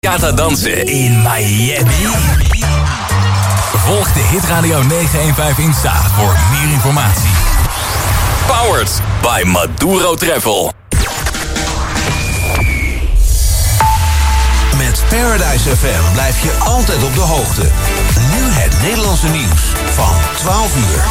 Kata dansen in Miami. Volg de Hit Radio 915 Insta voor meer informatie. Powered by Maduro Travel. Met Paradise FM blijf je altijd op de hoogte. Nu het Nederlandse nieuws van 12 uur.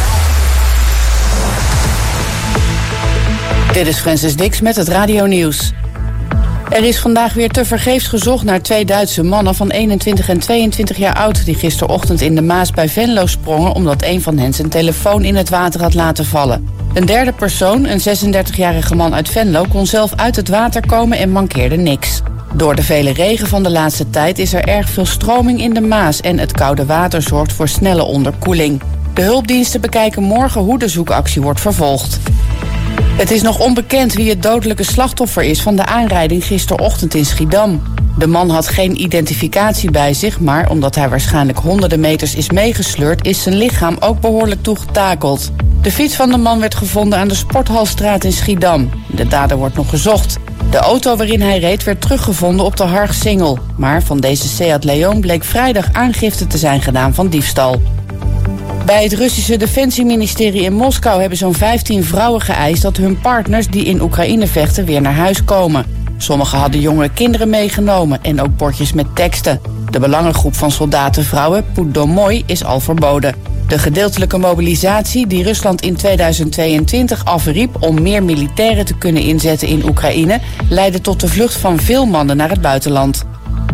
Dit is Francis Dix met het radionieuws. Er is vandaag weer tevergeefs gezocht naar 2 Duitse mannen van 21 en 22 jaar oud... die gisterochtend in de Maas bij Venlo sprongen... omdat een van hen zijn telefoon in het water had laten vallen. Een derde persoon, een 36-jarige man uit Venlo... kon zelf uit het water komen en mankeerde niks. Door de vele regen van de laatste tijd is er erg veel stroming in de Maas... en het koude water zorgt voor snelle onderkoeling. De hulpdiensten bekijken morgen hoe de zoekactie wordt vervolgd. Het is nog onbekend wie het dodelijke slachtoffer is van de aanrijding gisterochtend in Schiedam. De man had geen identificatie bij zich, maar omdat hij waarschijnlijk honderden meters is meegesleurd, is zijn lichaam ook behoorlijk toegetakeld. De fiets van de man werd gevonden aan de Sporthalstraat in Schiedam. De dader wordt nog gezocht. De auto waarin hij reed werd teruggevonden op de Hargsingel. Maar van deze Seat Leon bleek vrijdag aangifte te zijn gedaan van diefstal. Bij het Russische Defensieministerie in Moskou hebben zo'n 15 vrouwen geëist dat hun partners die in Oekraïne vechten weer naar huis komen. Sommigen hadden jonge kinderen meegenomen en ook bordjes met teksten. De belangengroep van soldatenvrouwen, Put-Domoy, is al verboden. De gedeeltelijke mobilisatie die Rusland in 2022 afriep om meer militairen te kunnen inzetten in Oekraïne, leidde tot de vlucht van veel mannen naar het buitenland.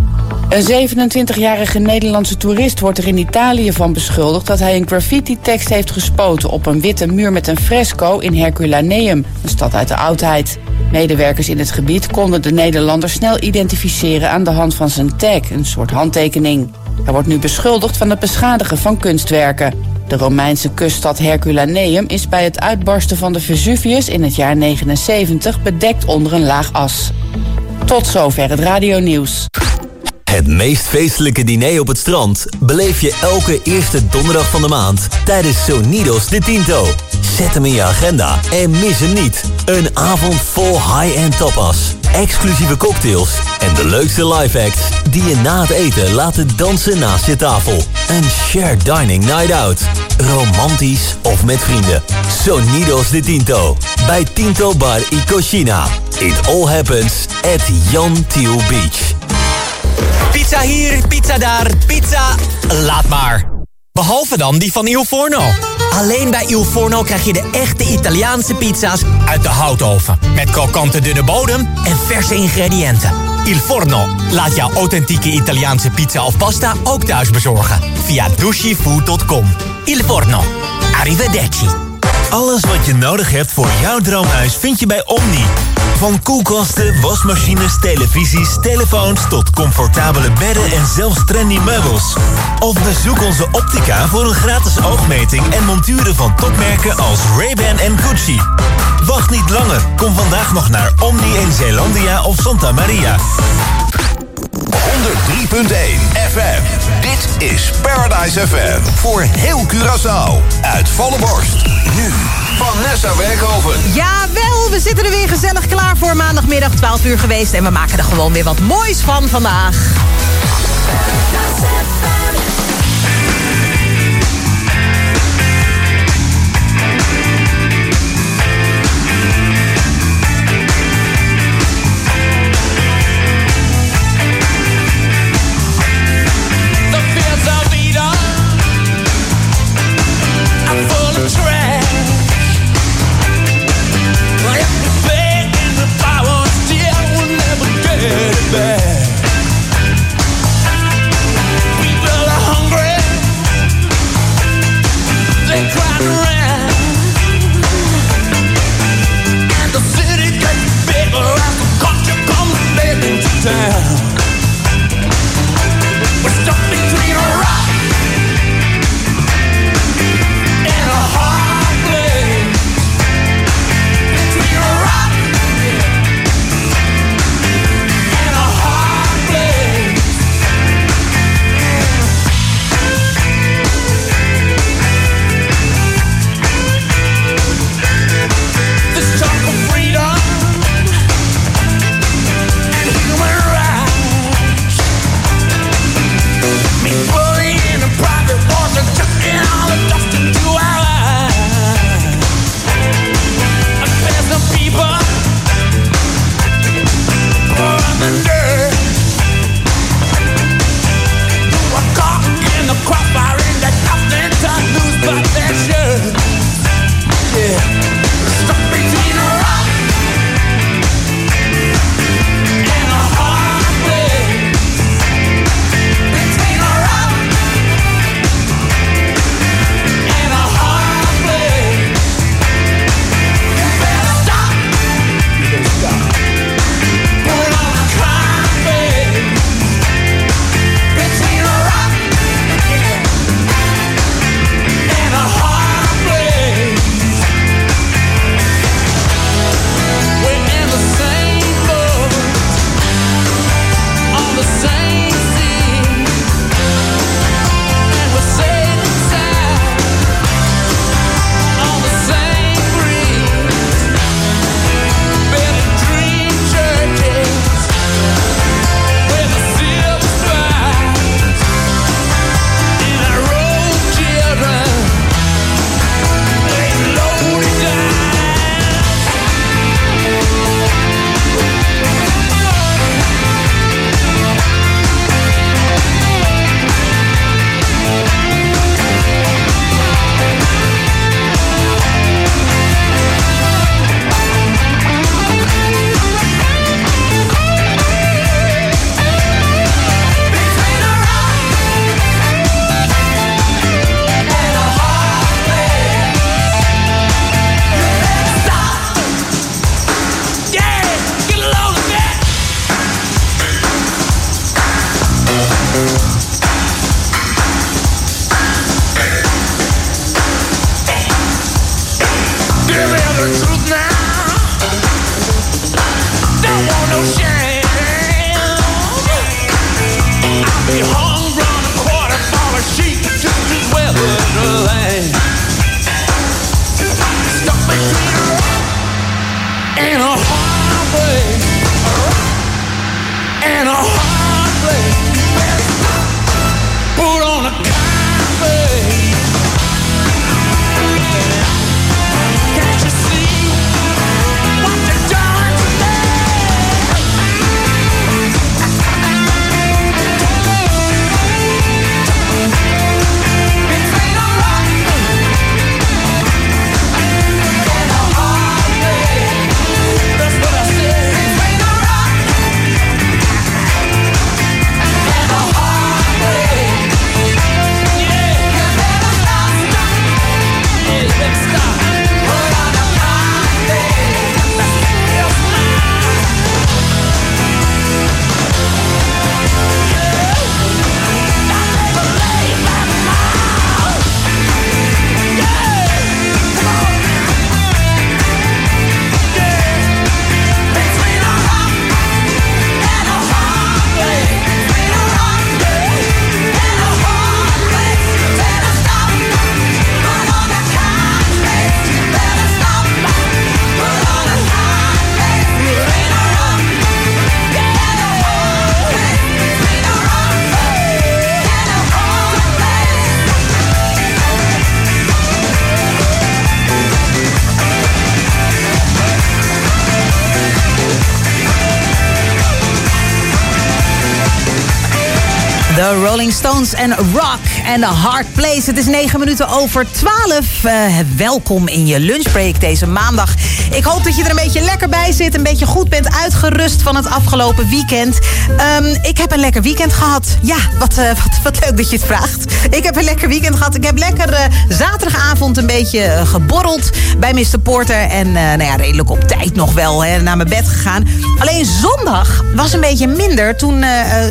Een 27-jarige Nederlandse toerist wordt er in Italië van beschuldigd dat hij een graffiti-tekst heeft gespoten op een witte muur met een fresco in Herculaneum, een stad uit de oudheid. Medewerkers in het gebied konden de Nederlander snel identificeren aan de hand van zijn tag, een soort handtekening. Hij wordt nu beschuldigd van het beschadigen van kunstwerken. De Romeinse kuststad Herculaneum is bij het uitbarsten van de Vesuvius in het jaar 79 bedekt onder een laag as. Tot zover het radionieuws. Het meest feestelijke diner op het strand beleef je elke eerste donderdag van de maand tijdens Sonidos de Tinto. Zet hem in je agenda en mis hem niet. Een avond vol high-end tapas, exclusieve cocktails en de leukste live acts die je na het eten laten dansen naast je tafel. Een shared dining night out. Romantisch of met vrienden. Sonidos de Tinto. Bij Tinto Bar y Cocina. It all happens at Jan Thiel Beach. Pizza hier, pizza daar, pizza... laat maar. Behalve dan die van Il Forno. Alleen bij Il Forno krijg je de echte Italiaanse pizza's uit de houtoven. Met krokante dunne bodem en verse ingrediënten. Il Forno laat jouw authentieke Italiaanse pizza of pasta ook thuis bezorgen. Via dushifood.com. Il Forno. Arrivederci. Alles wat je nodig hebt voor jouw droomhuis vind je bij Omni. Van koelkasten, wasmachines, televisies, telefoons tot comfortabele bedden en zelfs trendy meubels. Of bezoek onze optica voor een gratis oogmeting en monturen van topmerken als Ray-Ban en Gucci. Wacht niet langer. Kom vandaag nog naar Omni in Zeelandia of Santa Maria. 103.1 FM. Dit is Paradise FM. Voor heel Curaçao. Uit volle borst. Nu Vanessa Werkhoven. Jawel, we zitten er weer gezellig klaar voor maandagmiddag 12 uur geweest. En we maken er gewoon weer wat moois van vandaag. Back. We De Rolling Stones en Rock and a Hard Place. Het is 9 minuten over 12. Welkom in je lunchbreak deze maandag. Ik hoop dat je er een beetje lekker bij zit. Een beetje goed bent uitgerust van het afgelopen weekend. Ik heb een lekker weekend gehad. Ja, wat leuk dat je het vraagt. Ik heb een lekker weekend gehad. Ik heb lekker zaterdagavond een beetje geborreld bij Mr. Porter. En redelijk op tijd nog wel naar mijn bed gegaan. Alleen zondag was een beetje minder. Toen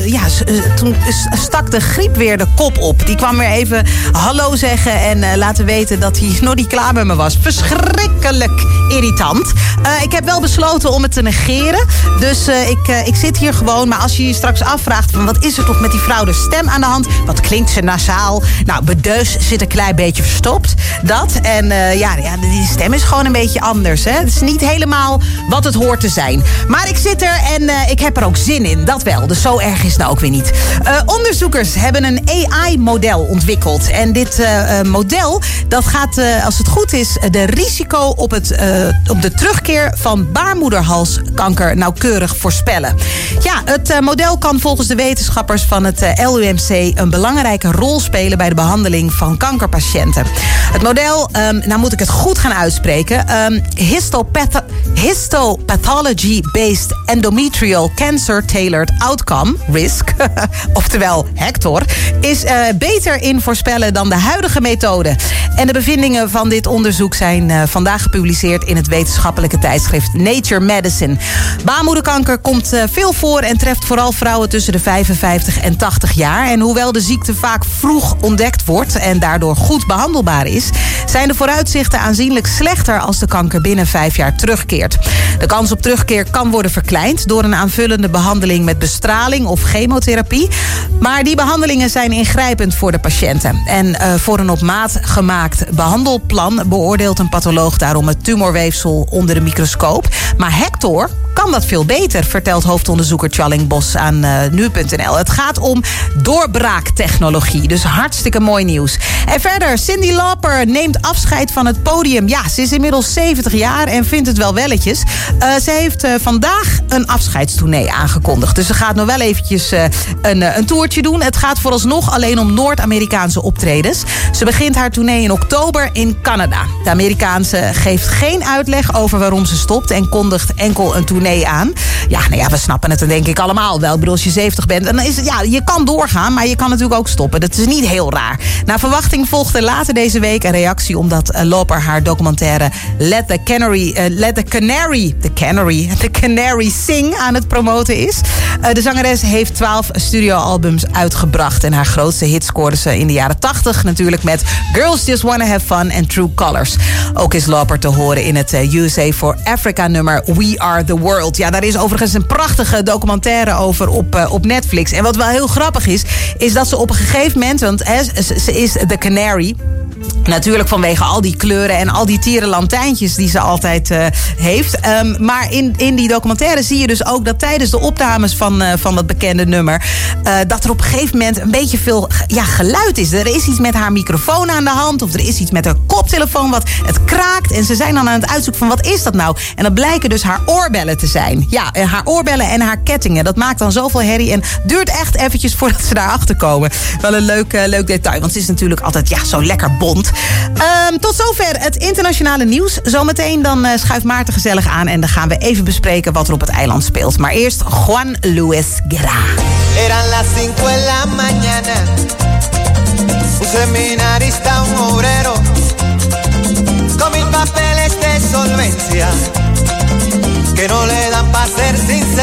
stak de griep weer de kop op. Die kwam weer even hallo zeggen en laten weten dat hij nog niet klaar met me was. Verschrikkelijk irritant. Ik heb wel besloten om het te negeren. Dus ik zit hier gewoon. Maar als je je straks afvraagt van wat is er toch met die vrouw de stem aan de hand? Wat klinkt ze nasaal? Nou, bedeus zit een klein beetje verstopt. Dat. En die stem is gewoon een beetje anders. Hè? Het is niet helemaal wat het hoort te zijn. Maar ik zit er en ik heb er ook zin in. Dat wel. Dus zo erg is het nou ook weer niet. Onderzoekers hebben een AI-model ontwikkeld. En dit model, dat gaat, als het goed is, de risico op de terugkeer van baarmoederhalskanker nauwkeurig voorspellen. Ja, het model kan volgens de wetenschappers van het LUMC een belangrijke rol spelen bij de behandeling van kankerpatiënten. Het model, nou moet ik het goed gaan uitspreken, Histopathology-based endometrial cancer tailored outcome, RISC, oftewel HECTOR, is beter in voorspellen dan de huidige methode. En de bevindingen van dit onderzoek zijn vandaag gepubliceerd in het wetenschappelijke tijdschrift Nature Medicine. Baarmoederkanker komt veel voor en treft vooral vrouwen tussen de 55 en 80 jaar. En hoewel de ziekte vaak vroeg ontdekt wordt en daardoor goed behandelbaar is, zijn de vooruitzichten aanzienlijk slechter als de kanker binnen 5 jaar terugkeert. De kans op terugkeer kan worden verkleind door een aanvullende behandeling met bestraling of chemotherapie. Maar die behandelingen zijn ingrijpend voor de patiënten. En voor een op maat gemaakt behandelplan beoordeelt een patholoog daarom het tumorweefsel onder de microscoop. Maar HECTOR kan dat veel beter, vertelt hoofdonderzoeker Tjalling Bos aan nu.nl. Het gaat om doorbraaktechnologie, dus hartstikke mooi nieuws. En verder, Cyndi Lauper neemt afscheid van het podium. Ja, ze is inmiddels 70 jaar en vindt het wel welletjes. Ze heeft vandaag een afscheidstournee aangekondigd. Dus ze gaat nog wel eventjes een toertje doen. Het gaat vooralsnog alleen om Noord-Amerikaanse optredens. Ze begint haar tournee in oktober in Canada. De Amerikaanse geeft geen uitleg over waarom ze stopt en kondigt enkel een tournee aan. Ja, we snappen het dan denk ik allemaal wel. Ik bedoel, als je 70 bent, dan is het, je kan doorgaan, maar je kan natuurlijk ook stoppen. Dat is niet heel raar. Naar verwachting volgt er later deze week een reactie omdat Lauper haar documentaire Let the Canary Sing aan het promoten is. De zangeres heeft 12 studioalbums albums uitgebracht. En haar grootste hit scoorde ze in de jaren 80 natuurlijk met Girls Just Wanna Have Fun en True Colors. Ook is Lauper te horen in het USA for Africa nummer We Are The World. Ja, daar is overigens een prachtige documentaire over op Netflix. En wat wel heel grappig is dat ze op een gegeven moment, want ze is de Canary. Natuurlijk vanwege al die kleuren en al die tierenlantijntjes die ze altijd heeft. Maar in die documentaire zie je dus ook dat tijdens de opnames van dat bekende nummer, dat er op een gegeven moment een beetje veel geluid is. Er is iets met haar microfoon aan de hand of er is iets met haar koptelefoon wat het kraakt. En ze zijn dan aan het uitzoeken van wat is dat nou? En dat blijken dus haar oorbellen te zijn. Ja, haar oorbellen en haar kettingen. Dat maakt dan zoveel herrie en duurt echt eventjes voordat ze daarachter komen. Wel een leuk detail, want ze is natuurlijk altijd zo lekker bont. Tot zover het internationale nieuws. Zometeen dan schuift Maarten gezellig aan en dan gaan we even bespreken wat er op het eiland speelt. Maar eerst Juan Luis Guerra. Eran las 5 de la mañana. Un seminarista, un obrero, con 1000 papeles de solvencia, que no le dan pa' ser sinceros.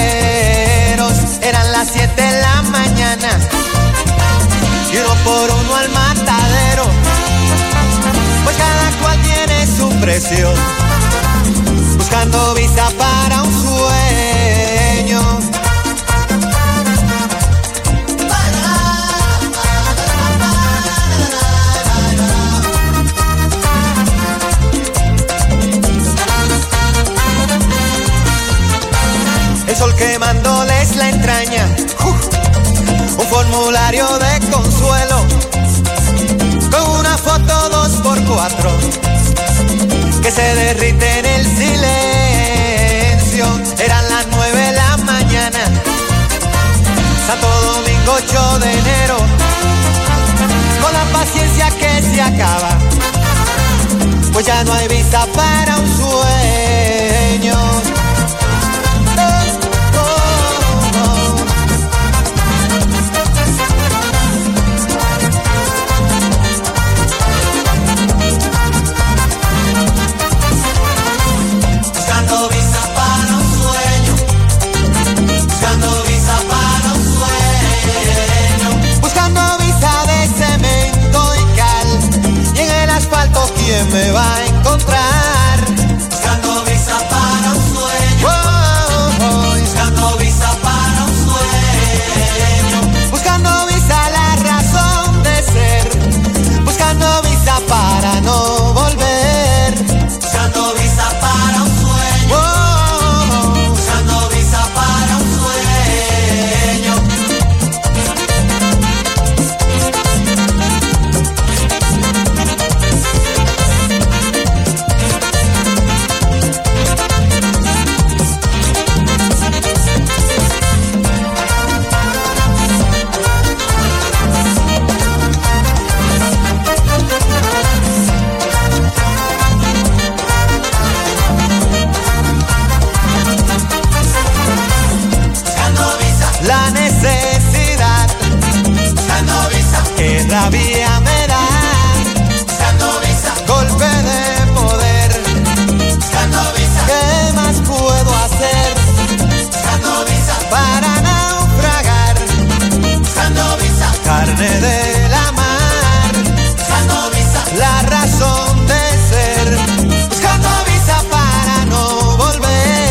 Eran las 7 de la mañana, y uno por uno al matadero, pues cada cual tiene su precio, buscando visa para un sueño. El sol quemándoles la entraña, un formulario de consuelo, con una foto 2x4, que se derrite en el silencio. Eran las 9 de la mañana, Santo Domingo 8 de enero, con la paciencia que se acaba, pues ya no hay visa para un sueño. ¿Quién me va a encontrar? Buscando visa para un sueño. Buscando visa para un sueño. Buscando visa la razón de ser. Buscando visa para no volver. Buscando visa para un sueño. Buscando visa para un sueño. La necesidad, buscando visa, que rabia me da, buscando visa, golpe de poder, buscando visa, ¿qué más puedo hacer? Buscando visa, para naufragar, buscando visa, carne de la mar, buscando visa, la razón de ser, buscando visa para no volver.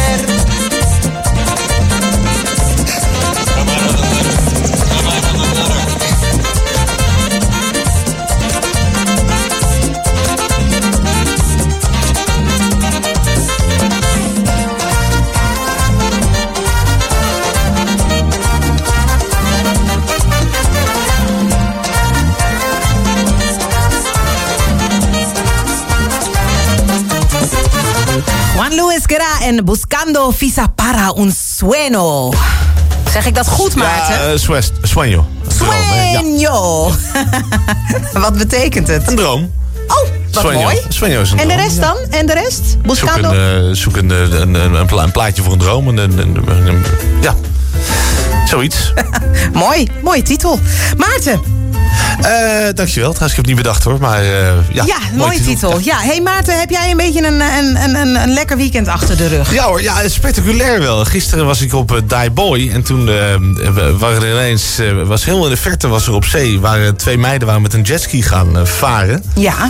Juan Luis Guerra en Buscando Visa para un Sueño. Zeg ik dat goed, Maarten? Ja, sueño. Sueño. Wat betekent het? Een droom. Oh, wat Sueño. mooi. Sueño is een en de droom, rest dan? En de rest? Buscando? Zoek een plaatje voor een droom. Ja, zoiets. Mooi, mooie titel. Maarten, Dankjewel. Trouwens, ik heb het niet bedacht hoor. Maar ja, mooie titel. Ja. Hey Maarten, heb jij een beetje een lekker weekend achter de rug? Ja hoor, ja, spectaculair wel. Gisteren was ik op Dai Boy en toen waren er ineens... was helemaal in de verte was er op zee. Waren 2 meiden met een jetski gaan varen. Ja.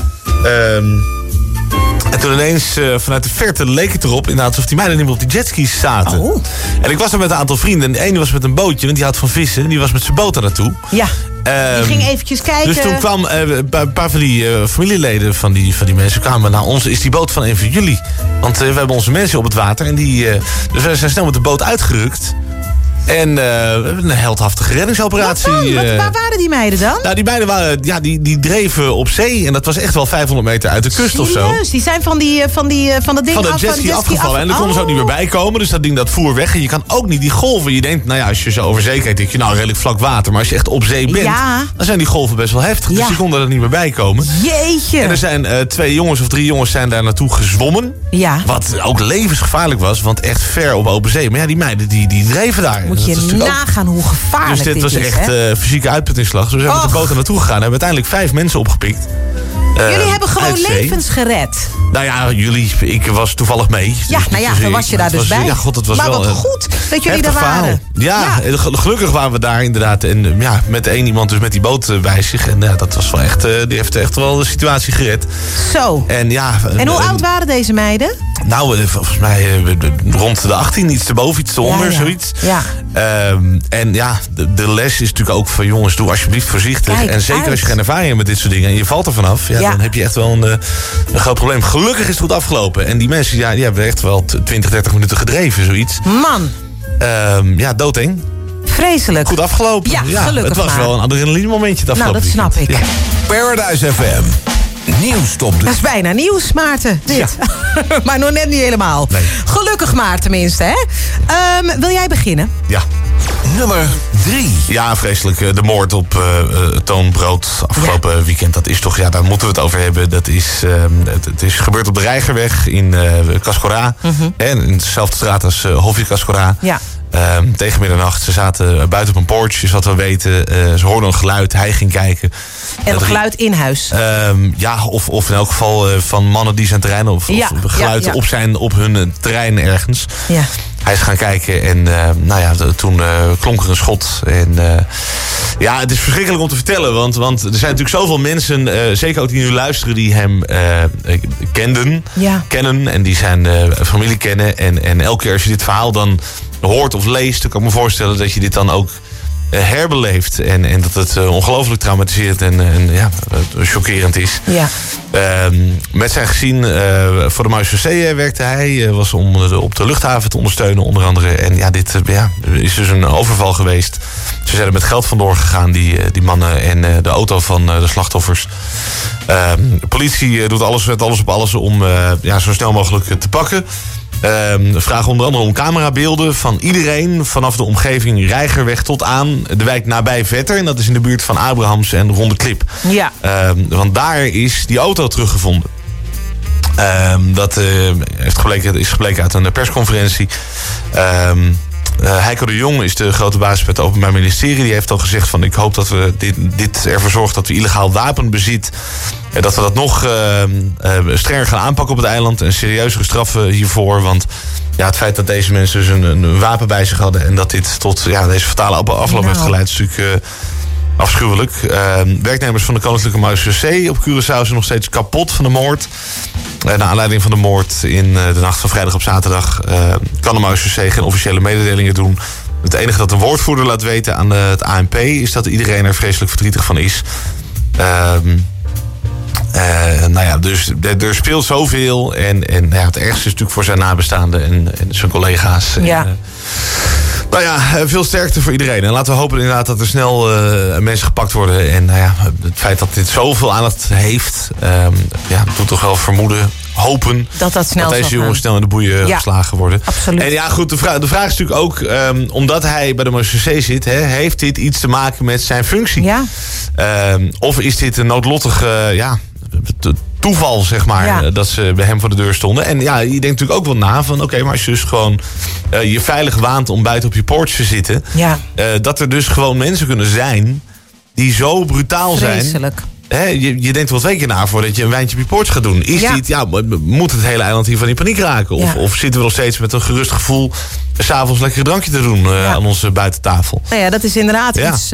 En toen ineens vanuit de verte leek het erop inderdaad alsof die meiden niet meer op die jetskis zaten. Oh. En ik was er met een aantal vrienden. En de ene was met een bootje, want die houdt van vissen. En die was met zijn boot er naartoe. Ja. Die ging eventjes kijken. Dus toen kwam een paar van die familieleden van die mensen kwamen naar ons. Is die boot van een van jullie? Want we hebben onze mensen op het water. En dus we zijn snel met de boot uitgerukt. En we hebben een heldhaftige reddingsoperatie. Waar waren die meiden dan? Nou, die meiden waren, die dreven op zee. En dat was echt wel 500 meter uit de kust of zo. Serieus? Die zijn van dat ding de jetski afgevallen. En dan konden ze ook niet meer bij komen. Dus dat ding dat voer weg. En je kan ook niet die golven. Je denkt, nou ja, als je zo over zee kijkt, denk je, nou, redelijk vlak water. Maar als je echt op zee bent, dan zijn die golven best wel heftig. Dus die konden er niet meer bij komen. Jeetje. En er zijn 2 jongens of 3 jongens zijn daar naartoe gezwommen. Ja. Wat ook levensgevaarlijk was. Want echt ver op open zee. Maar ja, die meiden die dreven daar. Moet je nagaan hoe gevaarlijk dit is. Dus dit was echt fysieke uitputtingsslag. Dus we zijn met de boot er naartoe gegaan. En hebben uiteindelijk 5 mensen opgepikt. Jullie hebben gewoon levens gered. Nou ja, ik was toevallig mee. Ja, dus, dan was je daar dus bij. Ja, god, het was maar wel wat goed dat jullie daar waren. Ja, gelukkig waren we daar inderdaad. En ja, met 1 iemand dus met die boot bij zich. En dat was wel echt, die heeft echt wel de situatie gered. Zo. En hoe oud waren deze meiden? Nou, volgens mij rond de 18, iets erboven, iets eronder, zoiets. Ja. En ja, de les is natuurlijk ook van jongens, doe alsjeblieft voorzichtig. Kijk en zeker als je geen ervaring hebt met dit soort dingen en je valt er vanaf, dan heb je echt wel een groot probleem. Gelukkig is het goed afgelopen. En die mensen, die hebben echt wel 20, 30 minuten gedreven, zoiets. Man. Doodeng. Vreselijk. Goed afgelopen. Ja, gelukkig. Het was wel een adrenaline momentje het afgelopen. Nou, dat snap ik. Ja. Paradise FM. Nieuwstop. Dat is bijna nieuws, Maarten. Dit. Ja. Maar nog net niet helemaal. Nee. Gelukkig maar tenminste, hè? Wil jij beginnen? Ja. Nummer 3. Ja, vreselijk. De moord op Toon Brood afgelopen weekend. Dat is toch, daar moeten we het over hebben. Dat is, het is gebeurd op de Reigerweg in Cascora. In dezelfde straat als Hofje Cascora. Ja. Tegen middernacht. Ze zaten buiten op een porch, is wat we weten. Ze hoorden een geluid, hij ging kijken. En een geluid in huis? Of in elk geval van mannen die zijn terrein of geluid op hun terrein ergens. Ja. Hij is gaan kijken en toen klonk er een schot. En het is verschrikkelijk om te vertellen. Want er zijn natuurlijk zoveel mensen, zeker ook die nu luisteren, die hem kennen. En die zijn familie kennen. En elke keer als je dit verhaal dan hoort of leest, dan kan ik me voorstellen dat je dit dan ook herbeleeft. En dat het ongelooflijk traumatiserend en chockerend is. Ja. Met zijn gezin voor de Marseillais werkte hij. Was om op de luchthaven te ondersteunen onder andere. En dit is dus een overval geweest. Ze zijn er met geld vandoor gegaan, die mannen en de auto van de slachtoffers. De politie doet alles op alles om zo snel mogelijk te pakken. Vragen onder andere om camerabeelden van iedereen vanaf de omgeving Reigerweg tot aan de wijk nabij Vetter. En dat is in de buurt van Abrahams en Ronde Klip. Ja. Want daar is die auto teruggevonden. Dat is gebleken uit een persconferentie. Heiko de Jong is de grote baas bij het Openbaar Ministerie. Die heeft al gezegd van ik hoop dat we dit ervoor zorgt dat we illegaal wapenbezit, dat we dat nog strenger gaan aanpakken op het eiland en serieuzere straffen hiervoor. Want het feit dat deze mensen dus een wapen bij zich hadden en dat dit tot deze fatale afloop heeft geleid, is natuurlijk afschuwelijk. Werknemers van de Koninklijke Marechaussee op Curaçao zijn nog steeds kapot van de moord. Naar aanleiding van de moord in de nacht van vrijdag op zaterdag kan de Marechaussee geen officiële mededelingen doen. Het enige dat een woordvoerder laat weten aan het ANP is dat iedereen er vreselijk verdrietig van is. Dus er speelt zoveel. En het ergste is natuurlijk voor zijn nabestaanden en zijn collega's. Ja. Veel sterkte voor iedereen. En laten we hopen inderdaad dat er snel mensen gepakt worden. En het feit dat dit zoveel aandacht heeft, doet toch wel vermoeden, hopen dat deze jongens snel in de boeien geslagen worden. Absoluut. En goed, de vraag is natuurlijk ook, omdat hij bij de Marechaussee zit, heeft dit iets te maken met zijn functie? Ja. Of is dit een noodlottige toeval, zeg maar, dat ze bij hem voor de deur stonden. En je denkt natuurlijk ook wel na van oké, maar als je dus gewoon je veilig waant om buiten op je porch te zitten, dat er dus gewoon mensen kunnen zijn die zo brutaal zijn. Vreselijk. Je denkt wel 2 keer na voordat je een wijntje op je poort gaat doen. Moet het hele eiland hiervan in paniek raken? Of zitten we nog steeds met een gerust gevoel 's avonds lekker een drankje te doen aan onze buitentafel? Nou ja, dat is inderdaad iets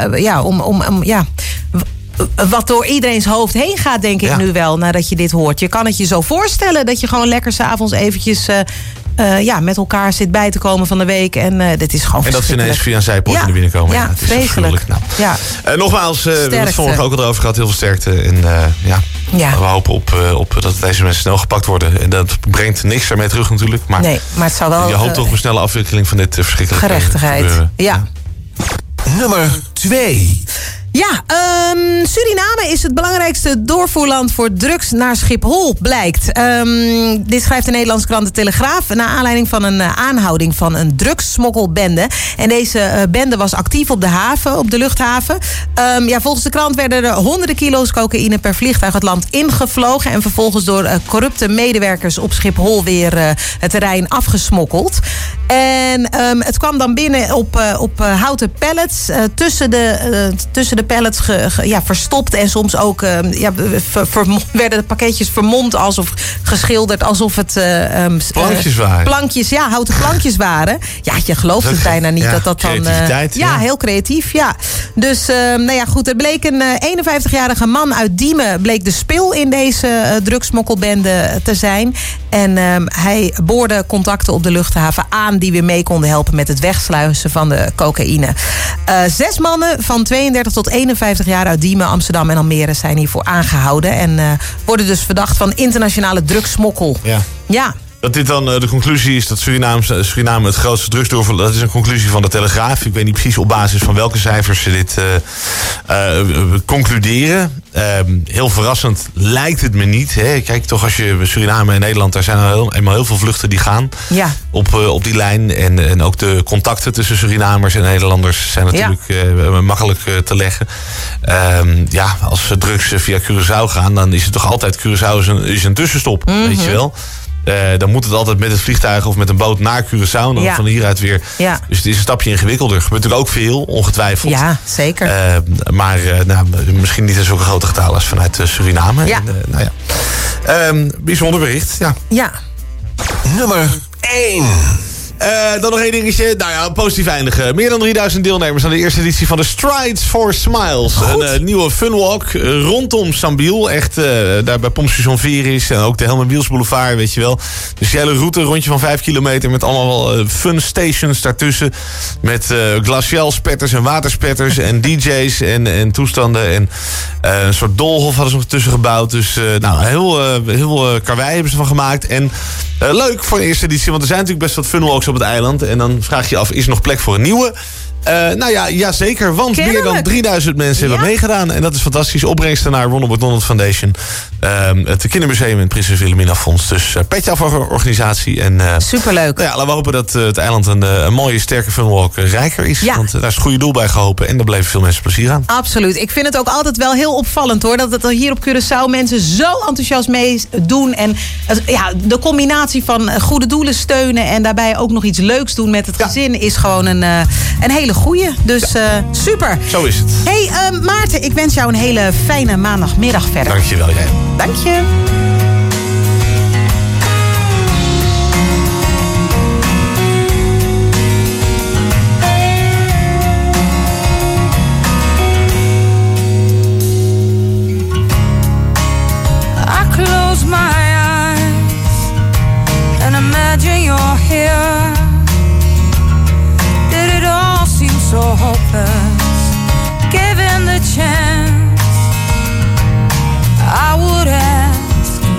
wat door iedereen's hoofd heen gaat, denk ik nu wel, nadat je dit hoort. Je kan het je zo voorstellen dat je gewoon lekker 's avonds eventjes met elkaar zit bij te komen van de week. En dit is gewoon en dat ze ineens via een zijpoort naar binnen komen. Ja, het is vreselijk. Nou. Nogmaals, we hebben het vorige ook al erover gehad. Heel veel sterkte. En we hopen op dat deze mensen snel gepakt worden. En dat brengt niks ermee terug natuurlijk. Maar, maar het zou wel... Je hoopt toch op een snelle afwikkeling van dit verschrikkelijke gerechtigheid. gebeuren. Nummer 2. Ja, Suriname is het belangrijkste doorvoerland voor drugs naar Schiphol, blijkt. Dit schrijft de Nederlandse krant De Telegraaf naar aanleiding van een aanhouding van een drugssmokkelbende. En deze bende was actief op de haven, op de luchthaven. Volgens de krant werden er honderden kilo's cocaïne per vliegtuig het land ingevlogen en vervolgens door corrupte medewerkers op Schiphol weer het terrein afgesmokkeld. En het kwam dan binnen op houten pallets tussen de pallets verstopt en soms ook werden de pakketjes vermomd alsof geschilderd alsof het plankjes waren. Houten plankjes waren. Ja, je gelooft het bijna niet dat dan. Heel creatief. Ja. Dus het bleek een 51-jarige man uit Diemen bleek de spil in deze drugsmokkelbende te zijn. En hij boorde contacten op de luchthaven aan die weer mee konden helpen met het wegsluizen van de cocaïne. 6 mannen van 32 tot 51 jaar uit Diemen, Amsterdam en Almere zijn hiervoor aangehouden. En worden dus verdacht van internationale drugssmokkel. Ja. Dat dit dan de conclusie is dat Suriname het grootste drugsdoorvoer... Dat is een conclusie van de Telegraaf. Ik weet niet precies op basis van welke cijfers ze dit concluderen. Heel verrassend lijkt het me niet. Hè. Kijk, toch als je Suriname en Nederland... daar zijn eenmaal heel veel vluchten die gaan op die lijn. En ook de contacten tussen Surinamers en Nederlanders... zijn natuurlijk makkelijk te leggen. Als drugs via Curaçao gaan... dan is het toch altijd Curaçao is een tussenstop, weet je wel. Dan moet het altijd met het vliegtuig of met een boot naar Curaçao. En dan van hieruit weer. Ja. Dus het is een stapje ingewikkelder. Er gebeurt natuurlijk ook veel, ongetwijfeld. Ja, zeker. Maar misschien niet in zulke grote getalen als vanuit Suriname. Ja. Bijzonder bericht, ja. Nummer 1. Dan nog één dingetje. Positief eindigen. Meer dan 3000 deelnemers aan de eerste editie van de Strides for Smiles. Goed. Een nieuwe funwalk rondom Sambiel. Echt daar bij Pompstation 4 is. En ook de Helmen Wiels Boulevard, weet je wel. Dus die hele route, rondje van 5 kilometer... met allemaal fun stations daartussen. Met glacialspetters en waterspetters en DJ's en toestanden. En een soort doolhof hadden ze nog tussen gebouwd. Dus heel karwei hebben ze van gemaakt. En leuk voor de eerste editie, want er zijn natuurlijk best wat funwalks op het eiland. En dan vraag je je af, is er nog plek voor een nieuwe? Zeker, want Kennelijk. meer dan 3000 mensen hebben meegedaan. En dat is fantastisch. Opbrengsten naar Ronald McDonald Foundation. Het Kindermuseum en Prinses Wilhelmina Fonds. Dus petje af voor de organisatie. En, superleuk. Laten we hopen dat het eiland een mooie, sterke funwalk rijker is. Ja. Want daar is het goede doel bij geholpen. En daar bleven veel mensen plezier aan. Absoluut. Ik vind het ook altijd wel heel opvallend hoor. Dat het hier op Curaçao mensen zo enthousiast mee doen. En de combinatie van goede doelen steunen. En daarbij ook nog iets leuks doen met het gezin. Is gewoon een hele goeie. Dus super. Zo is het. Hey Maarten, ik wens jou een hele fijne maandagmiddag verder. Dankjewel jij. Dank je. I close my eyes and imagine you're here. Did it all seem so hopeless? Given the chance, I would ask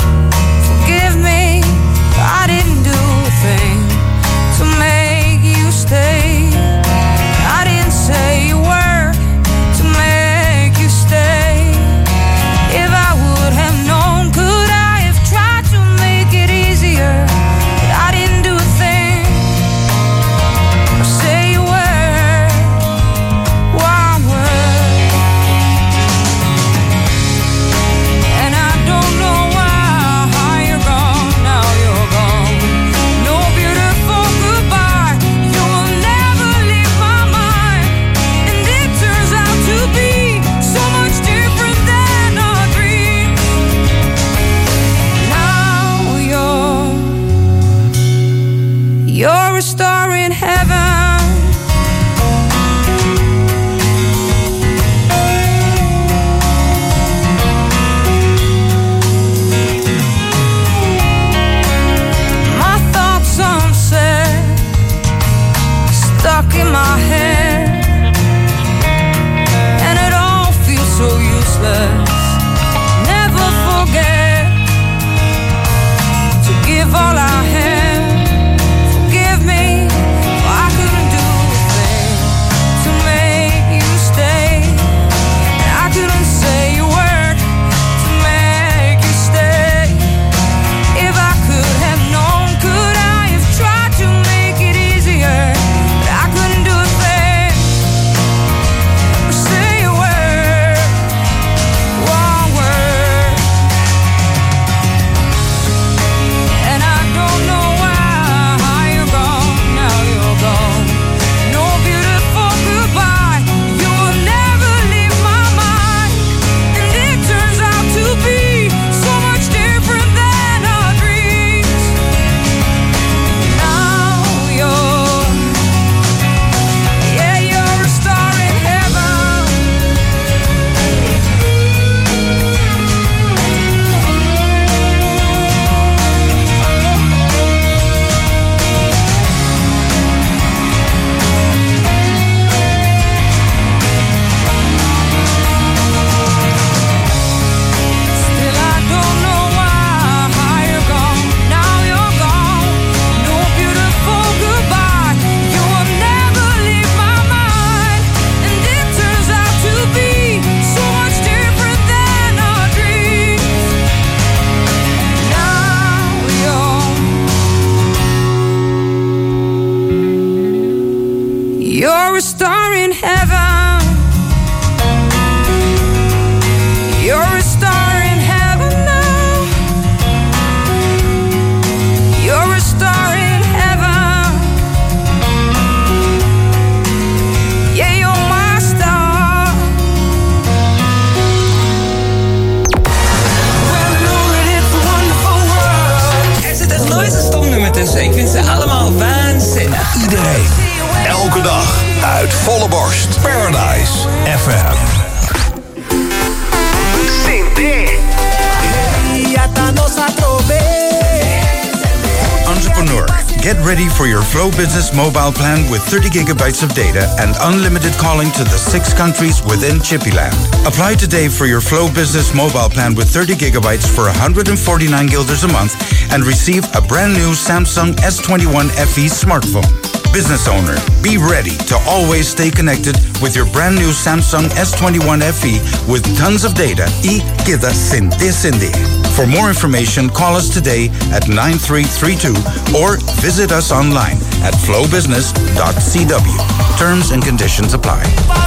ready for your Flow Business mobile plan with 30 gigabytes of data and unlimited calling to the 6 countries within Chippyland. Apply today for your Flow Business mobile plan with 30 gigabytes for 149 guilders a month and receive a brand new Samsung S21 FE smartphone. Business owner, be ready to always stay connected with your brand new Samsung S21 FE with tons of data y queda Cindy. For more information, call us today at 9332 or visit us online at flowbusiness.cw. Terms and conditions apply.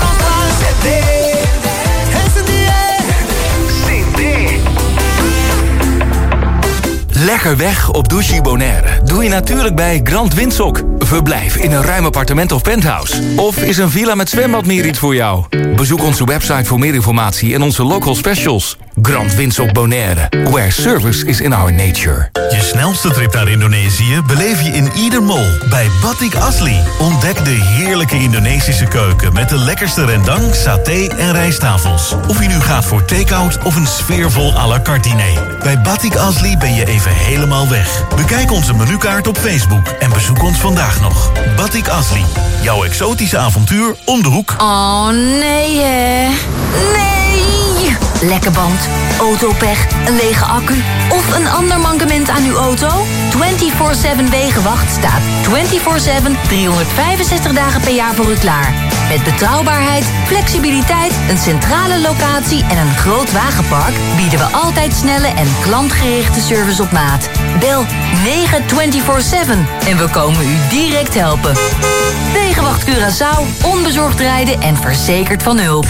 Lekker weg op Douchy Bonaire doe je natuurlijk bij Grand Windsock. Verblijf in een ruim appartement of penthouse. Of is een villa met zwembad meer iets voor jou? Bezoek onze website voor meer informatie en onze local specials. Grand Windsock Bonaire, where service is in our nature. Je snelste trip naar Indonesië beleef je in ieder mall bij Batik Asli. Ontdek de heerlijke Indonesische keuken met de lekkerste rendang, saté en rijsttafels. Of je nu gaat voor take-out of een sfeervol à la carte diner. Bij Batik Asli ben je even helemaal weg. Bekijk onze menukaart op Facebook en bezoek ons vandaag nog. Batik Asli, jouw exotische avontuur om de hoek. Oh nee hè. Nee! Lekke band, autopech, een lege accu of een ander mankement aan uw auto? 24/7 Wegenwacht staat 24/7 365 dagen per jaar voor u klaar. Met betrouwbaarheid, flexibiliteit, een centrale locatie en een groot wagenpark bieden we altijd snelle en klantgerichte service op maat. Bel 924/7 en we komen u direct helpen. Wegenwacht Curaçao, onbezorgd rijden en verzekerd van hulp.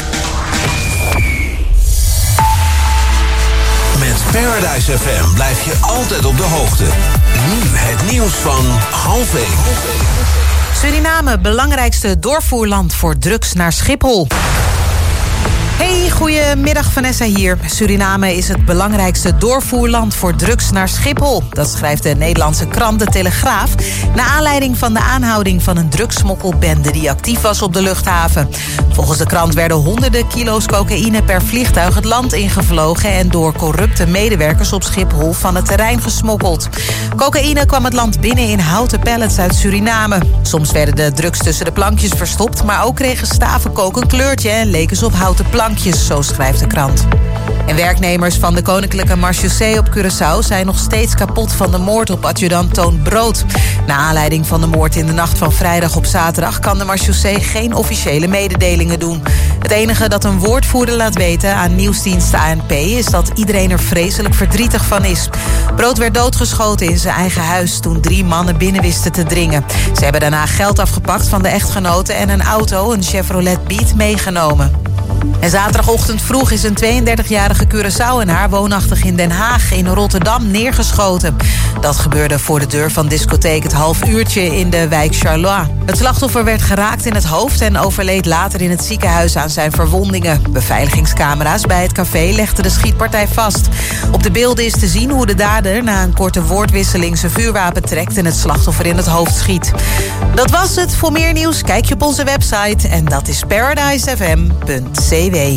Met Paradise FM blijf je altijd op de hoogte. Nu het nieuws van 12:30. Suriname, belangrijkste doorvoerland voor drugs naar Schiphol. Hey, goedemiddag, Vanessa hier. Suriname is het belangrijkste doorvoerland voor drugs naar Schiphol. Dat schrijft de Nederlandse krant De Telegraaf, naar aanleiding van de aanhouding van een drugssmokkelbende die actief was op de luchthaven. Volgens de krant werden honderden kilo's cocaïne per vliegtuig het land ingevlogen en door corrupte medewerkers op Schiphol van het terrein gesmokkeld. Cocaïne kwam het land binnen in houten pallets uit Suriname. Soms werden de drugs tussen de plankjes verstopt, maar ook kregen staven kook een kleurtje en leken ze op houten plankjes, zo schrijft de krant. En werknemers van de Koninklijke Marechaussee op Curaçao zijn nog steeds kapot van de moord op adjudant Toon Brood. Na aanleiding van de moord in de nacht van vrijdag op zaterdag kan de Marechaussee geen officiële mededelingen doen. Het enige dat een woordvoerder laat weten aan nieuwsdienst ANP is dat iedereen er vreselijk verdrietig van is. Brood werd doodgeschoten in zijn eigen huis toen 3 mannen binnen wisten te dringen. Ze hebben daarna geld afgepakt van de echtgenoten en een auto, een Chevrolet Beat, meegenomen. En zaterdagochtend vroeg is een 32-jarige Curaçaoenaar woonachtig in Den Haag in Rotterdam neergeschoten. Dat gebeurde voor de deur van discotheek Het Half Uurtje in de wijk Charlois. Het slachtoffer werd geraakt in het hoofd en overleed later in het ziekenhuis aan zijn verwondingen. Beveiligingscamera's bij het café legden de schietpartij vast. Op de beelden is te zien hoe de dader na een korte woordwisseling zijn vuurwapen trekt en het slachtoffer in het hoofd schiet. Dat was het. Voor meer nieuws kijk je op onze website en dat is paradisefm.cw.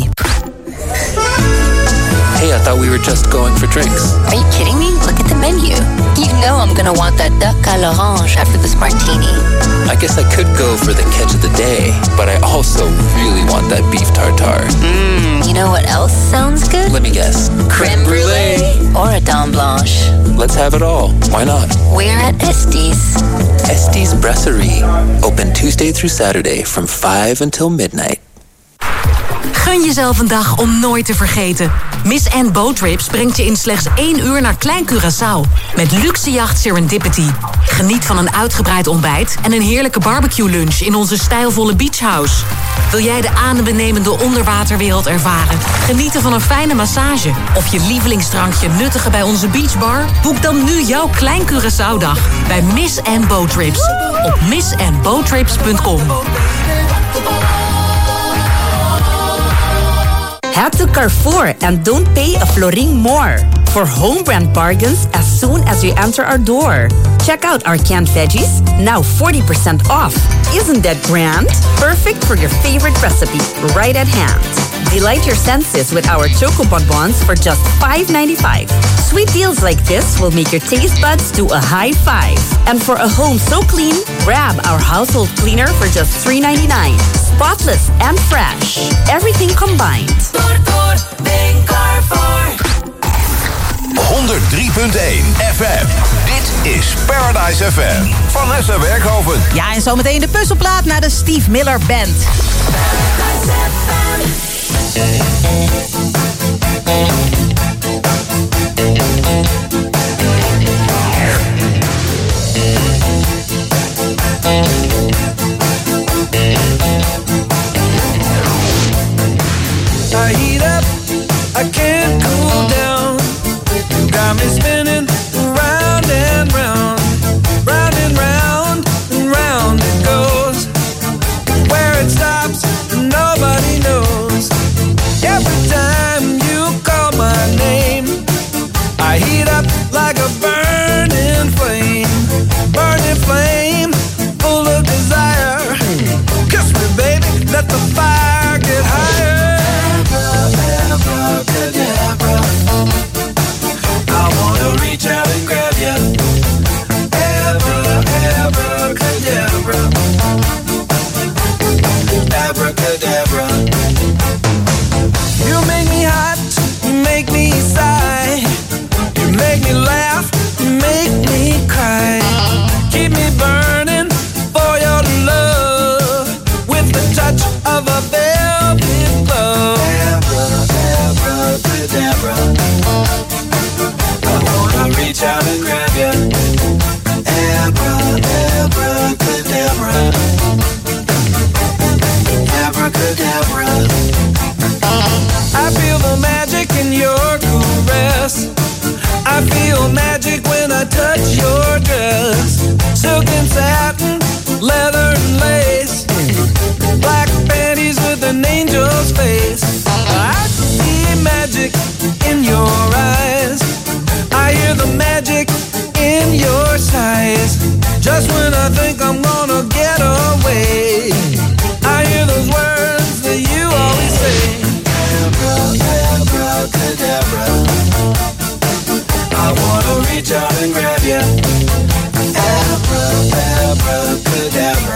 Hey, I thought we were just going for drinks. Are you kidding me? Look at the menu. You know I'm gonna want that duck à l'orange after this martini. I guess I could go for the catch of the day, but I also really want that beef tartare. You know what else sounds good? Let me guess. Crème brulee. Or a dame blanche. Let's have it all. Why not? We're at Estes. Estes Brasserie. Open Tuesday through Saturday from 5 until midnight. Gun jezelf een dag om nooit te vergeten. Miss Anne Boat Trips brengt je in slechts 1 uur naar Klein Curaçao. Met luxe jacht Serendipity. Geniet van een uitgebreid ontbijt en een heerlijke barbecue lunch in onze stijlvolle beachhouse. Wil jij de adembenemende onderwaterwereld ervaren? Genieten van een fijne massage? Of je lievelingsdrankje nuttigen bij onze beachbar? Boek dan nu jouw Klein Curaçao-dag bij Miss Anne Boat Trips. Op missandboattrips.com. Head to Carrefour and don't pay a florin more for home brand bargains as soon as you enter our door. Check out our canned veggies, now 40% off. Isn't that grand? Perfect for your favorite recipe, right at hand. Delight your senses with our Choco Bonbons for just $5.95. Sweet deals like this will make your taste buds do a high five. And for a home so clean, grab our household cleaner for just $3.99. Spotless and fresh. Everything combined. Door, ben Carrefour. 103.1 FM. Dit is Paradise FM. Vanessa Werkhoven. Ja, en zometeen de puzzelplaat naar de Steve Miller Band. I heat up, I can't cool down. Got me spinning round and round, round and round and round it goes. Where it stops, nobody knows. Every time you call my name, I heat up like a burning flame, full of desire. Kiss me, baby, let the fire get higher. Abracadabra, I wanna reach out and grab you. Abracadabra, abracadabra. You make me hot, you make me sigh. You make me laugh, you make me cry. Keep me burning for your love with the touch of a velvet glove. Abracadabra, I wanna reach out and grab you. Abracadabra, abracadabra. I feel the magic in your caress. I feel magic when I touch your dress. Silk and satin, leather and lace. Black panties with an angel's face. I see magic in your eyes. I hear the magic in your sighs. Just when I think I'm gonna get away, I hear those words that you always say. Abracadabra, I wanna reach out and grab you. Abracadabra,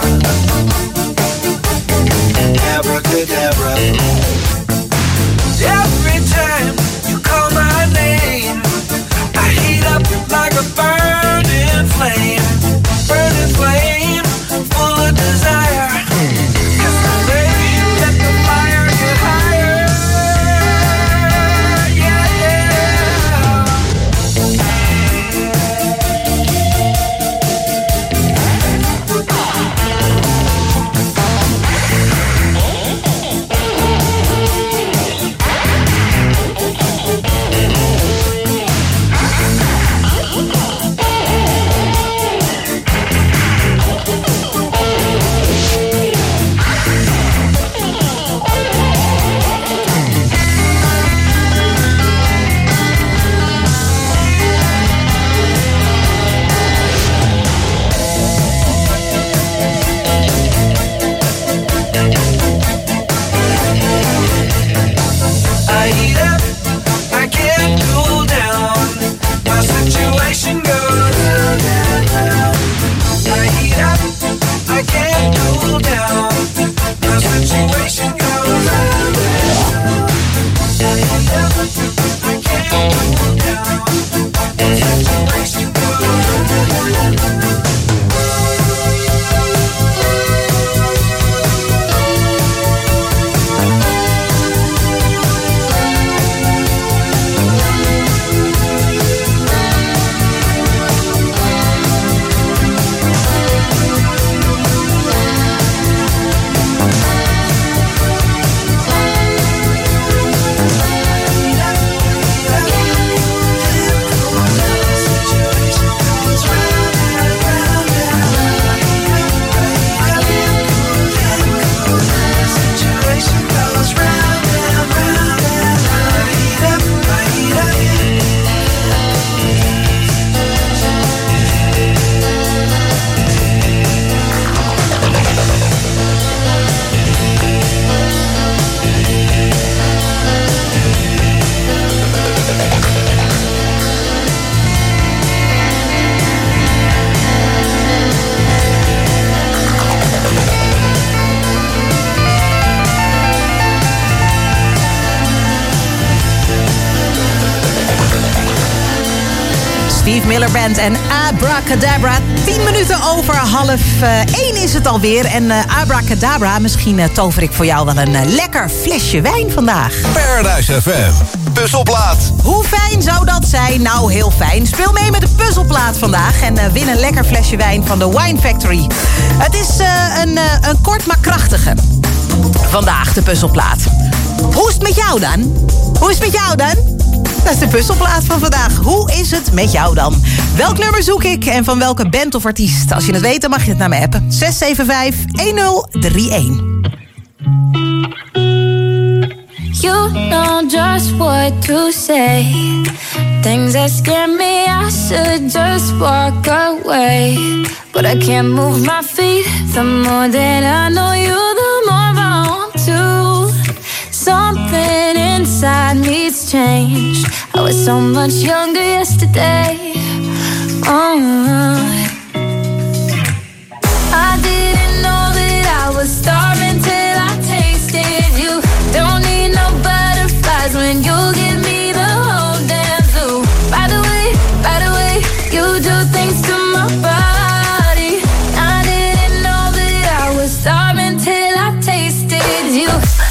abracadabra. Every time you call my name, I heat up like a burning flame, full of desire. Kiss me, baby, let the fire get higher. Yeah, Steve Miller Band en Abracadabra. 10 minuten over 12:30 is het alweer. En Abracadabra, misschien tover ik voor jou wel een lekker flesje wijn vandaag. Paradise FM, puzzelplaat. Hoe fijn zou dat zijn? Nou, heel fijn. Speel mee met de puzzelplaat vandaag en win een lekker flesje wijn van de Wine Factory. Het is een kort maar krachtige. Vandaag de puzzelplaat. Hoe is het met jou dan? Hoe is het met jou dan? Dat is de puzzelplaat van vandaag. Hoe is het met jou dan? Welk nummer zoek ik en van welke band of artiest? Als je het weet, dan mag je het naar me appen. 675-1031. You know just what to say. Things that scare me, I should just walk away. But I can't move my feet. The more that I know you, the more I want to. Something inside me's changed. I was so much younger yesterday. I didn't know that I was starving till I tasted you. Don't need no butterflies when you give me the whole damn zoo. By the way, you do things to my body. I didn't know that I was starving till I tasted you.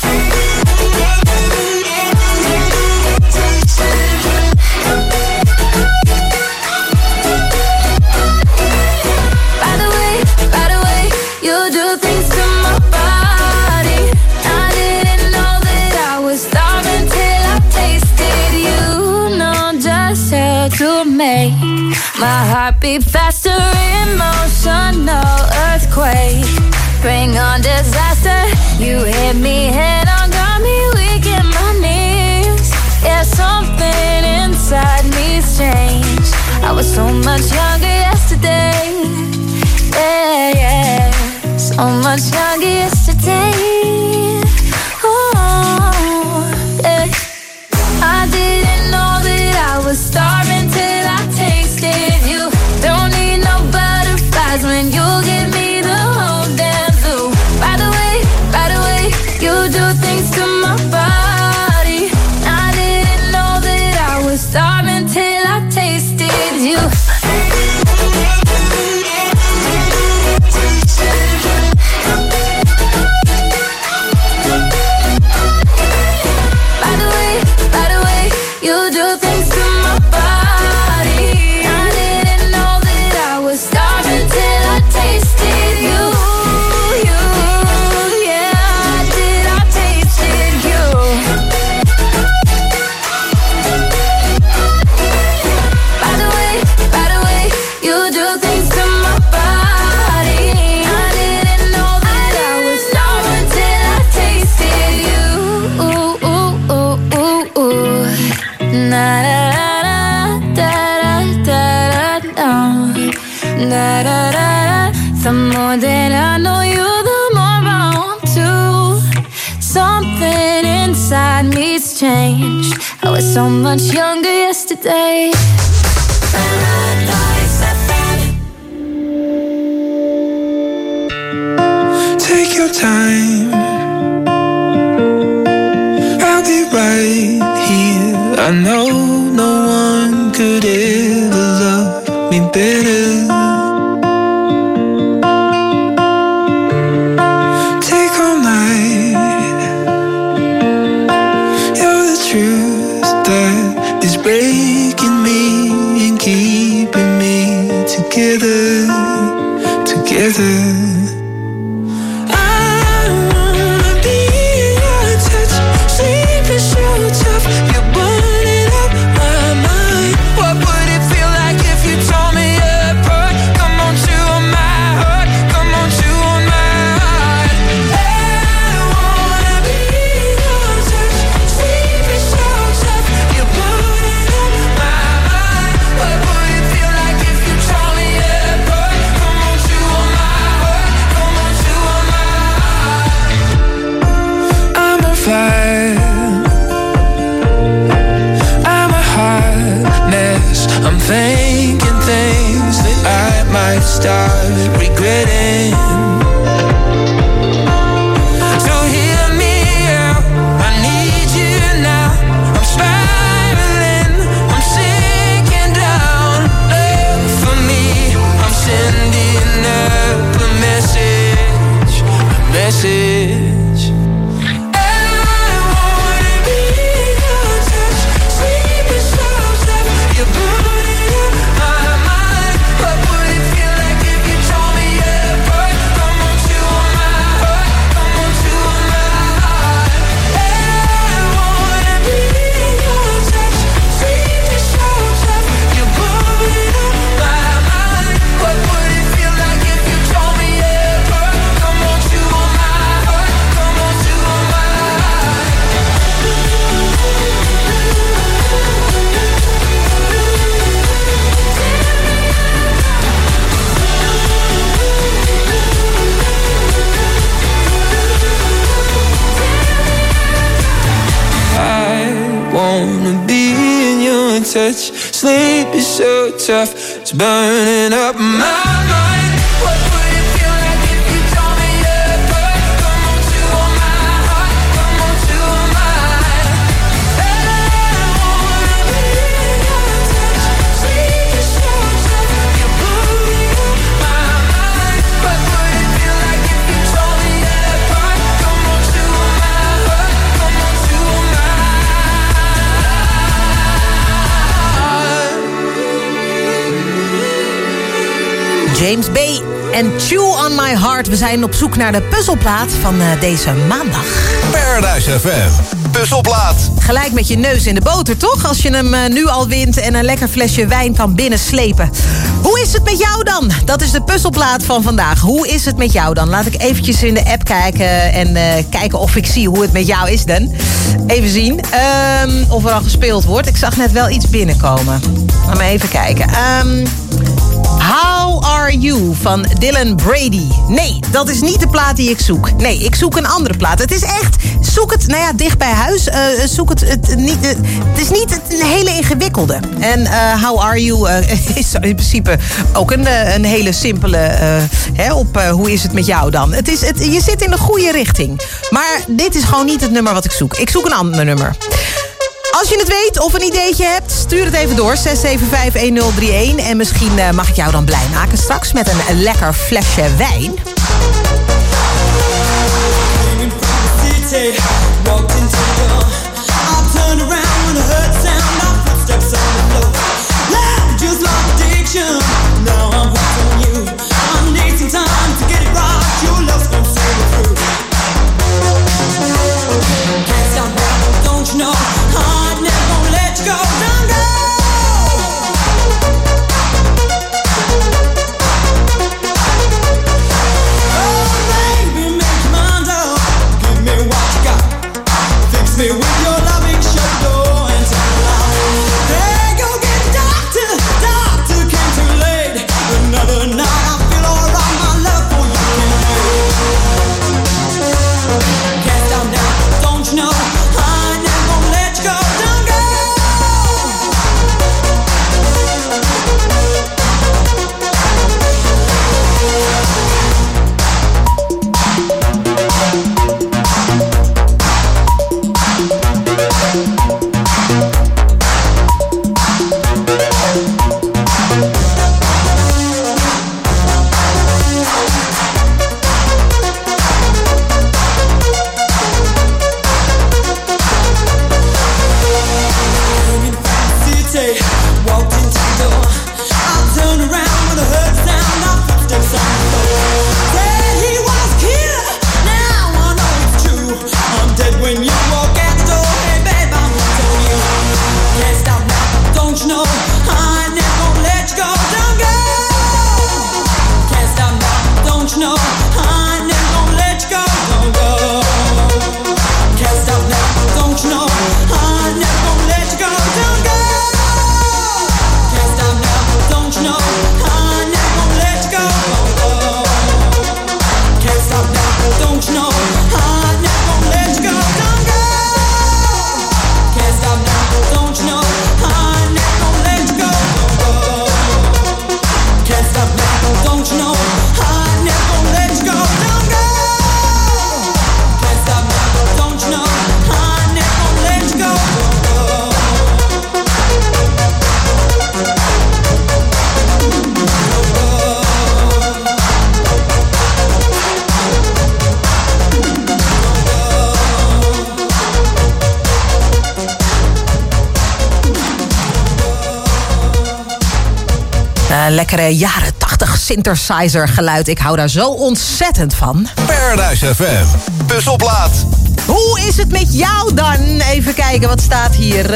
My heart beat faster, emotional earthquake. Bring on disaster. You hit me head on, got me weak in my knees. Yeah, something inside me's changed. I was so much younger yesterday. Yeah, so much younger yesterday. Oh, yeah. I didn't know that I was starving till I tasted you. Don't need no butterflies when you give me the whole damn zoo. By the way, you do things to my body. I didn't know that I was starving till I tasted you. By the way, you do things to my body. I didn't know that I was starving till I tasted you. Yeah, I tasted you. By the way, you do things to my body. I didn't know that I was starving till I tasted you. Na da da da. The more that I know you, the more I want to. Something inside me's changed. I was so much younger yesterday. Take your time, I'll be right here. I know no one could ever love me better. Take all night, you're the truth that is breaking me and keeping me together, together. Thinking things that I might start regretting. So hear me out, I need you now. I'm spiraling, I'm sinking down. touch. Sleep is so tough, it's burning up my mind. What would it feel like if you told me apart? Come on to my heart, come on to mine. I wanna be in your touch. Sleep is so tough, you're burning up my mind. What would it feel like if you told me apart? Come on to my heart, come on to James Bay en Chew on My Heart. We zijn op zoek naar de puzzelplaat van deze maandag. Paradise FM, puzzelplaat. Gelijk met je neus in de boter, toch? Als je hem nu al wint en een lekker flesje wijn kan binnenslepen. Hoe is het met jou dan? Dat is de puzzelplaat van vandaag. Hoe is het met jou dan? Laat ik eventjes in de app kijken en kijken of ik zie hoe het met jou is dan. Even zien of er al gespeeld wordt. Ik zag net wel iets binnenkomen. Laat me even kijken. How Are You van Dylan Brady. Nee, dat is niet de plaat die ik zoek. Nee, ik zoek een andere plaat. Het is echt, zoek het, nou ja, dicht bij huis. Zoek het niet. Het is niet een hele ingewikkelde. En How Are You is in principe ook een hele simpele. Op hoe is het met jou dan? Je zit in de goede richting. Maar dit is gewoon niet het nummer wat ik zoek. Ik zoek een ander nummer. Als je het weet of een ideetje hebt, stuur het even door. 675-1031. En misschien mag ik jou dan blij maken straks met een lekker flesje wijn. Lekkere jaren 80 synthesizer geluid. Ik hou daar zo ontzettend van. Paradise FM, puzzelplaat. Hoe is het met jou dan? Even kijken, wat staat hier?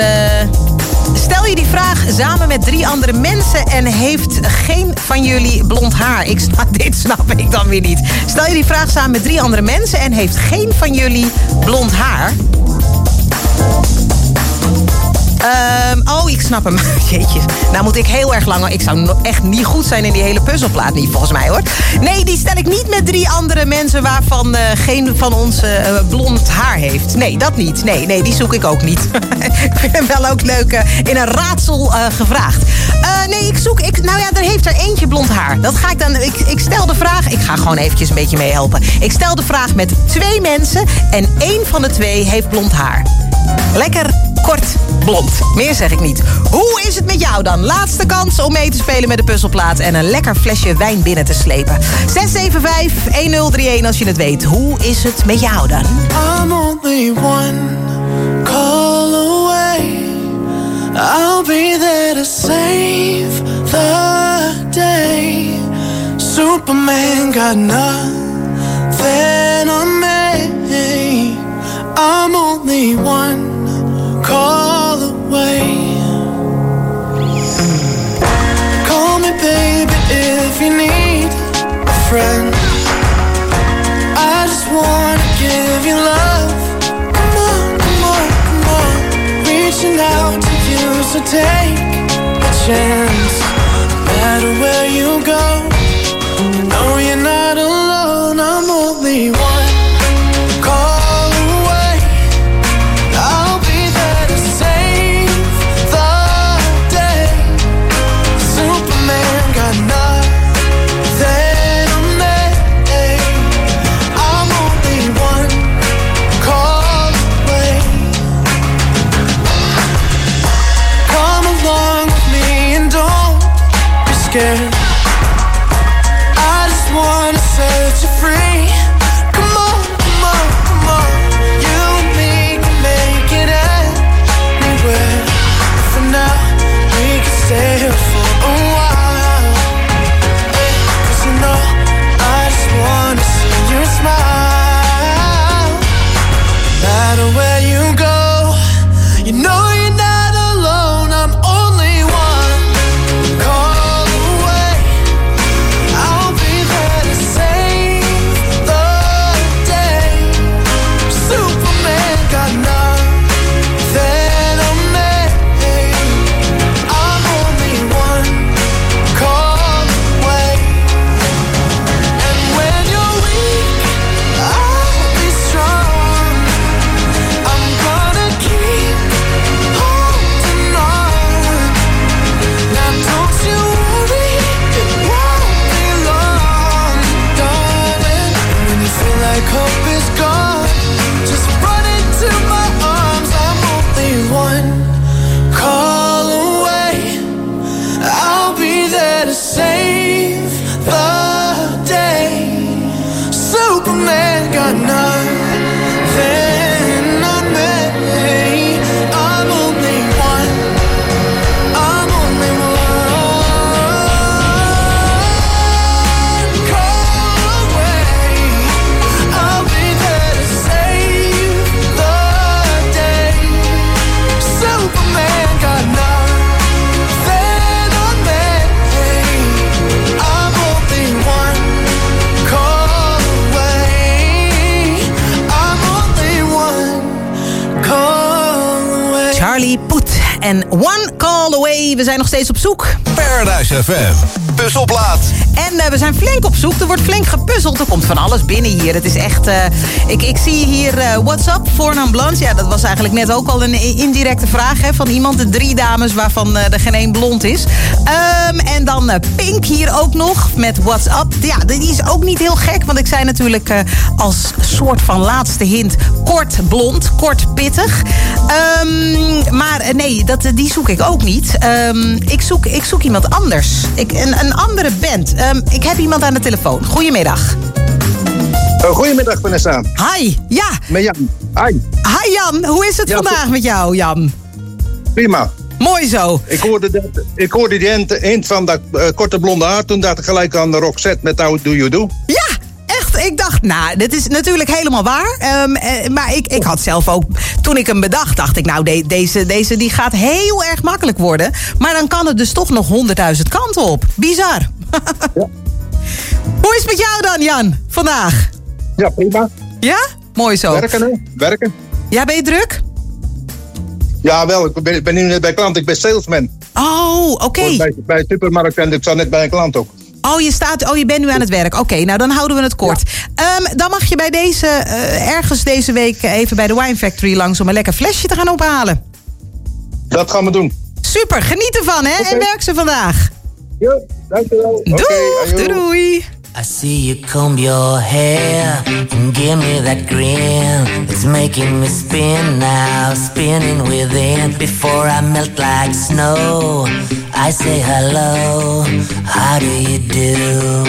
Stel je die vraag samen met 3 andere mensen en heeft geen van jullie blond haar. Dit snap ik dan weer niet. Stel je die vraag samen met 3 andere mensen en heeft geen van jullie blond haar. Ik snap snap hem. Jeetje, nou moet ik heel erg lang... Ik zou echt niet goed zijn in die hele puzzelplaat niet, volgens mij, hoor. Nee, die stel ik niet met 3 andere mensen... waarvan geen van ons blond haar heeft. Nee, dat niet. Nee, die zoek ik ook niet. Ik vind hem wel ook leuk in een raadsel gevraagd. Nou ja, er heeft er eentje blond haar. Dat ga ik dan... Ik stel de vraag... Ik ga gewoon eventjes een beetje meehelpen. Ik stel de vraag met 2 mensen... en 1 van de 2 heeft blond haar. Lekker kort blond. Meer zeg ik niet. Hoe is het met jou dan? Laatste kans om mee te spelen met de puzzelplaat... en een lekker flesje wijn binnen te slepen. 675-1031 als je het weet. Hoe is het met jou dan? I'm only one call away. I'll be there to save the day. Superman got nothing on me. I'm only one call away. Call me baby if you need a friend. I just wanna give you love. Come on, come on, come on. Reaching out to you, so take a chance. No matter where you go, you know you're not alone. I'm only one call away. I'll be there to save the day. Superman got nothing on me. I'm only one call away. Come along with me and don't be scared. I just wanna set you free. Come on, come on, come on. You and me can make it anywhere. For now, we can stay here for a while. 'Cause you know, I just wanna see you smile. No matter where you go, you know you're not alone. I'm only one call away. I'll be there to save the day. Superman got nothing on me. I'm only one call away. And when you're weak, I'll be strong. I'm gonna keep holding on. Now don't you worry, it won't be long, darling. When you feel like hope is gone, just run into my arms. I'm only one call away. I'll be there to save the day. Superman got nothing on me. I'm only one. I'm only one call away. I'll be there to save the day. Superman got nothing on me. I'm only one call away. I'm only one call away. Charlie Puth en One Call Away. We zijn nog steeds op zoek. Paradise FM. Puzzelplaat. En we zijn flink op zoek. Er wordt flink gepuzzeld. Er komt van alles binnen hier. Het is echt... Ik zie hier WhatsApp, voornaam blond. Ja, dat was eigenlijk net ook al een indirecte vraag hè, van iemand. De 3 dames waarvan er geen 1 blond is. En dan Pink hier ook nog met WhatsApp. Ja, die is ook niet heel gek. Want ik zei natuurlijk als soort van laatste hint... kort blond, kort pittig. Maar nee, die zoek ik ook niet. Ik zoek iemand anders. Een andere band. Ik heb iemand aan de telefoon. Goedemiddag. Goedemiddag, Vanessa. Hi, ja. Met Jan. Hi. Hi Jan, hoe is het vandaag met jou, Jan? Prima. Mooi zo. Ik hoorde die eind van dat korte blonde haar. Toen dacht ik gelijk aan de Roxette met How Do You Do. Ja, echt. Ik dacht, nou, dit is natuurlijk helemaal waar. Maar ik had zelf ook, toen ik hem bedacht, dacht ik, nou, deze die gaat heel erg makkelijk worden. Maar dan kan het dus toch nog 100.000 kanten op. Bizar. Ja. Hoe is het met jou dan, Jan, vandaag? Ja, prima. Ja? Mooi zo. Werken, hè? Werken. Ja, ben je druk? Ja, wel. Ik ben nu net bij klant. Ik ben salesman. Oh, oké. Bij supermarkt en ik sta net bij een klant ook. Oh, je bent nu aan het werk. Oké, nou dan houden we het kort. Ja. Dan mag je bij ergens deze week even bij de Wine Factory langs om een lekker flesje te gaan ophalen. Dat gaan we doen. Super, geniet ervan hè. Okay. En werk ze vandaag. Ja, dankjewel. Doei, doei. I see you comb your hair and give me that grin. It's making me spin now, spinning within. Before I melt like snow, I say hello, how do you do?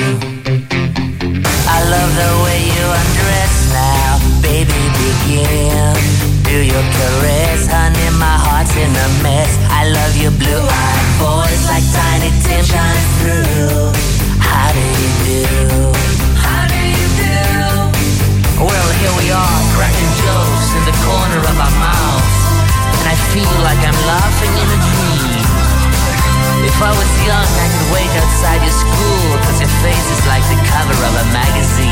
I love the way you undress now, baby begin. Do your caress, honey, my heart's in a mess. I love your blue-eyed voice like Tiny Tim shines through. How do you do? How do you do? Well, here we are, cracking jokes in the corner of our mouths, and I feel like I'm laughing in a dream. If I was young, I could wait outside your school, 'cause your face is like the cover of a magazine.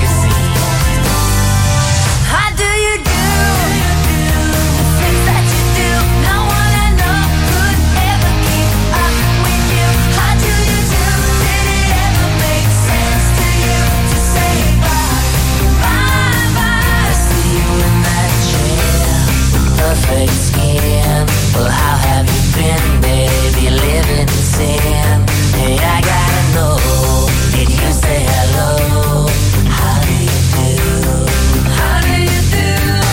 How do you do? The things that you do, no one I know could ever keep up with you. How do you do? Did it ever make sense to you to say bye, bye, bye? I see you in that chair, perfect skin. Well, how have you been, baby? Living in sin. Hey, I gotta know, did you say hello? How do you do? How do you do?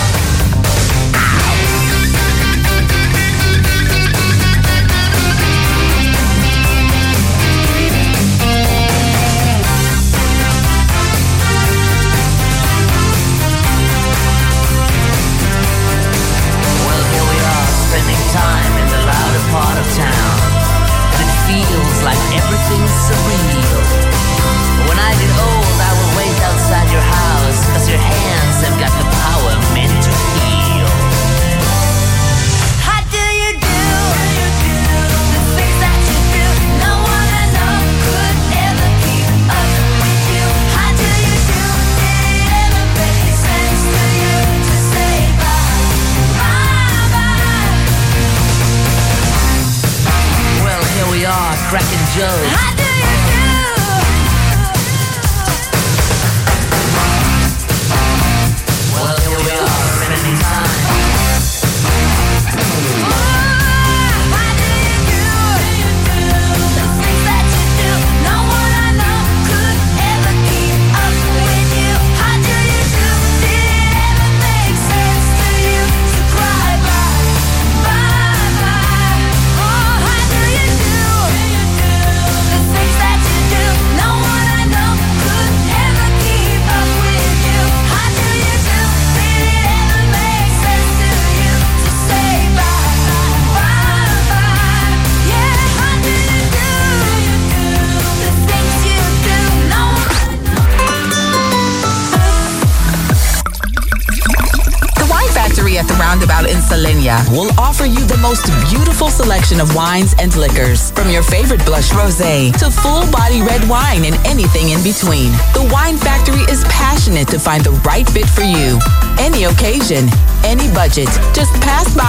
Well, here we are, spending time in the louder part of town, and it feels like everything's surreal. When I get old, I will wait outside your house, 'cause your hands have got the power meant to heal. How do you do? The things that you do, no one I know could ever keep up with you. How do you do? Did it ever make sense to you to say bye, bye, bye? Well, here we are, cracking jokes. How do you do? Well, here we are, spending time. How do you do? The things that you do, no one I know could ever keep up with you. How do you do? Did it ever make sense to you to cry bye, bye, bye? Oh, how do you do? The things that you do, no one I know could ever keep up with you. How do you do? Did it ever make sense to you to say bye, bye, bye? Yeah, how do you do? The things you do, no one. The Wine Factory at the Roundabout in Salenia will offer you the most beautiful selection of wines and liquors, from your favorite blush rosé to full-body red wine and anything in between. The Wine Factory is passionate to find the right fit for you. Any occasion, any budget. Just pass by